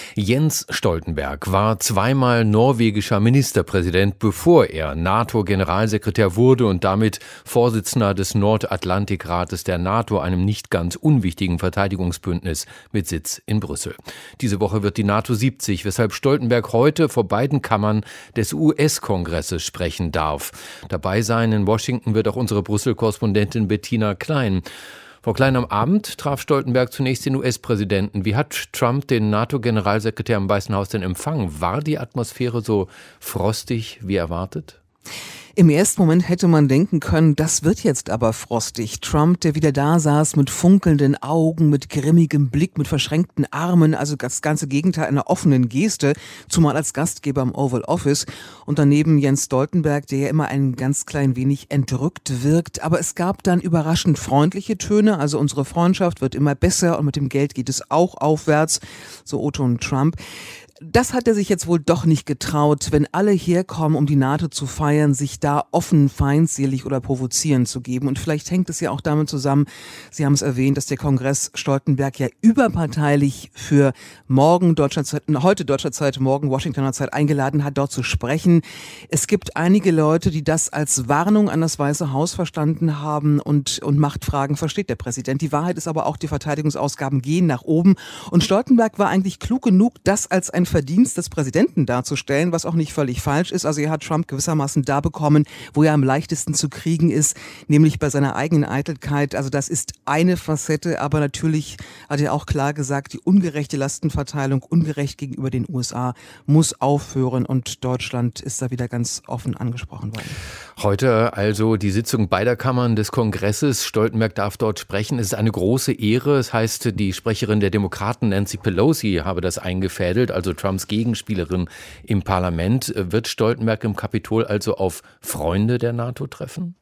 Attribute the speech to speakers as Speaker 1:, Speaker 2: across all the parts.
Speaker 1: Jens Stoltenberg war zweimal norwegischer Ministerpräsident, bevor er NATO-Generalsekretär wurde und damit Vorsitzender des Nordatlantikrates der NATO, einem nicht ganz unwichtigen Verteidigungsbündnis mit Sitz in Brüssel. Diese Woche wird die NATO 70, weshalb Stoltenberg heute vor beiden Kammern des US-Kongresses sprechen darf. Dabei sein in Washington wird auch unsere Brüssel-Korrespondentin Bettina Klein. Frau Klein, am Abend traf Stoltenberg zunächst den US-Präsidenten. Wie hat Trump den NATO-Generalsekretär im Weißen Haus denn empfangen? War die Atmosphäre so frostig wie erwartet?
Speaker 2: Im ersten Moment hätte man denken können, das wird jetzt aber frostig. Trump, der wieder da saß mit funkelnden Augen, mit grimmigem Blick, mit verschränkten Armen, also das ganze Gegenteil einer offenen Geste, zumal als Gastgeber im Oval Office. Und daneben Jens Stoltenberg, der ja immer ein ganz klein wenig entrückt wirkt. Aber es gab dann überraschend freundliche Töne, also unsere Freundschaft wird immer besser und mit dem Geld geht es auch aufwärts, so O-Ton Trump. Das hat er sich jetzt wohl doch nicht getraut, wenn alle herkommen, um die NATO zu feiern, sich da offen feindselig oder provozierend zu geben. Und vielleicht hängt es ja auch damit zusammen, Sie haben es erwähnt, dass der Kongress Stoltenberg ja überparteilich für morgen deutscher Zeit, heute deutscher Zeit, morgen Washingtoner Zeit eingeladen hat, dort zu sprechen. Es gibt einige Leute, die das als Warnung an das Weiße Haus verstanden haben und Machtfragen versteht der Präsident. Die Wahrheit ist aber auch, die Verteidigungsausgaben gehen nach oben. Und Stoltenberg war eigentlich klug genug, das als ein Verdienst des Präsidenten darzustellen, was auch nicht völlig falsch ist. Also er hat Trump gewissermaßen da bekommen, wo er am leichtesten zu kriegen ist, nämlich bei seiner eigenen Eitelkeit. Also das ist eine Facette, aber natürlich hat er auch klar gesagt, die ungerechte Lastenverteilung, ungerecht gegenüber den USA, muss aufhören und Deutschland ist da wieder ganz offen angesprochen worden.
Speaker 1: Heute also die Sitzung beider Kammern des Kongresses. Stoltenberg darf dort sprechen. Es ist eine große Ehre. Es heißt, die Sprecherin der Demokraten Nancy Pelosi habe das eingefädelt, also Trumps Gegenspielerin im Parlament. Wird Stoltenberg im Kapitol also auf Freunde der NATO treffen?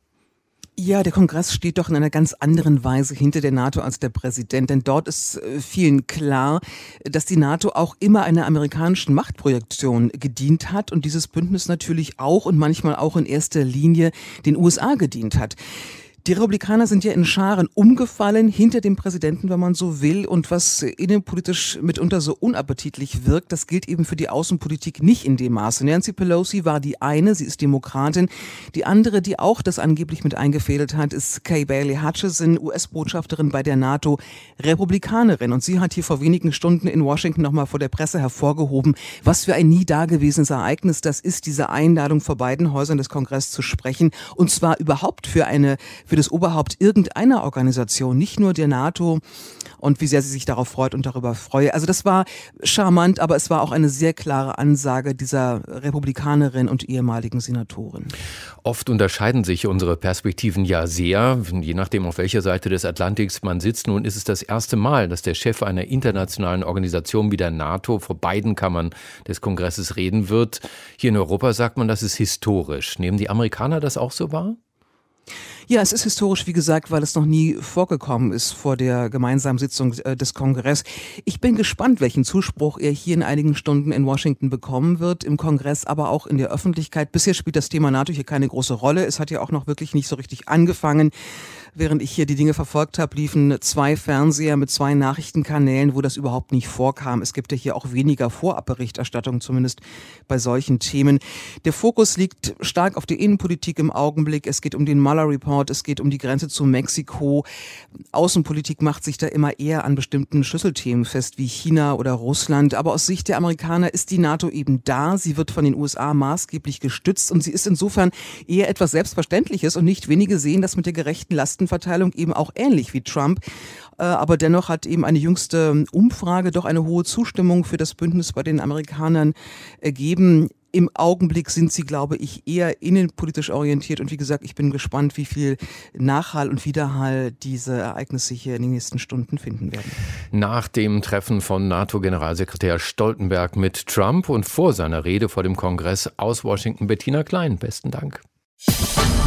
Speaker 2: Ja, der Kongress steht doch in einer ganz anderen Weise hinter der NATO als der Präsident, denn dort ist vielen klar, dass die NATO auch immer einer amerikanischen Machtprojektion gedient hat und dieses Bündnis natürlich auch und manchmal auch in erster Linie den USA gedient hat. Die Republikaner sind ja in Scharen umgefallen hinter dem Präsidenten, wenn man so will. Und was innenpolitisch mitunter so unappetitlich wirkt, das gilt eben für die Außenpolitik nicht in dem Maße. Nancy Pelosi war die eine, sie ist Demokratin. Die andere, die auch das angeblich mit eingefädelt hat, ist Kay Bailey Hutchison, US-Botschafterin bei der NATO, Republikanerin. Und sie hat hier vor wenigen Stunden in Washington nochmal vor der Presse hervorgehoben, was für ein nie dagewesenes Ereignis das ist, diese Einladung vor beiden Häusern des Kongresses zu sprechen. Und zwar überhaupt für das Oberhaupt irgendeiner Organisation, nicht nur der NATO, und wie sehr sie sich darauf freut und darüber freue. Also das war charmant, aber es war auch eine sehr klare Ansage dieser Republikanerin und ehemaligen Senatorin.
Speaker 1: Oft unterscheiden sich unsere Perspektiven ja sehr, je nachdem auf welcher Seite des Atlantiks man sitzt. Nun ist es das erste Mal, dass der Chef einer internationalen Organisation wie der NATO vor beiden Kammern des Kongresses reden wird. Hier in Europa sagt man, das ist historisch. Nehmen die Amerikaner das auch so wahr?
Speaker 2: Ja, es ist historisch, wie gesagt, weil es noch nie vorgekommen ist vor der gemeinsamen Sitzung des Kongresses. Ich bin gespannt, welchen Zuspruch er hier in einigen Stunden in Washington bekommen wird, im Kongress, aber auch in der Öffentlichkeit. Bisher spielt das Thema NATO hier keine große Rolle. Es hat ja auch noch wirklich nicht so richtig angefangen. Während ich hier die Dinge verfolgt habe, liefen 2 Fernseher mit 2 Nachrichtenkanälen, wo das überhaupt nicht vorkam. Es gibt ja hier auch weniger Vorabberichterstattung, zumindest bei solchen Themen. Der Fokus liegt stark auf der Innenpolitik im Augenblick. Es geht um den Mueller Report, es geht um die Grenze zu Mexiko. Außenpolitik macht sich da immer eher an bestimmten Schlüsselthemen fest, wie China oder Russland. Aber aus Sicht der Amerikaner ist die NATO eben da. Sie wird von den USA maßgeblich gestützt und sie ist insofern eher etwas Selbstverständliches und nicht wenige sehen das mit der gerechten Lastenverteilung eben auch ähnlich wie Trump. Aber dennoch hat eben eine jüngste Umfrage doch eine hohe Zustimmung für das Bündnis bei den Amerikanern ergeben. Im Augenblick sind sie, glaube ich, eher innenpolitisch orientiert. Und wie gesagt, ich bin gespannt, wie viel Nachhall und Widerhall diese Ereignisse hier in den nächsten Stunden finden werden.
Speaker 1: Nach dem Treffen von NATO-Generalsekretär Stoltenberg mit Trump und vor seiner Rede vor dem Kongress aus Washington, Bettina Klein. Besten Dank.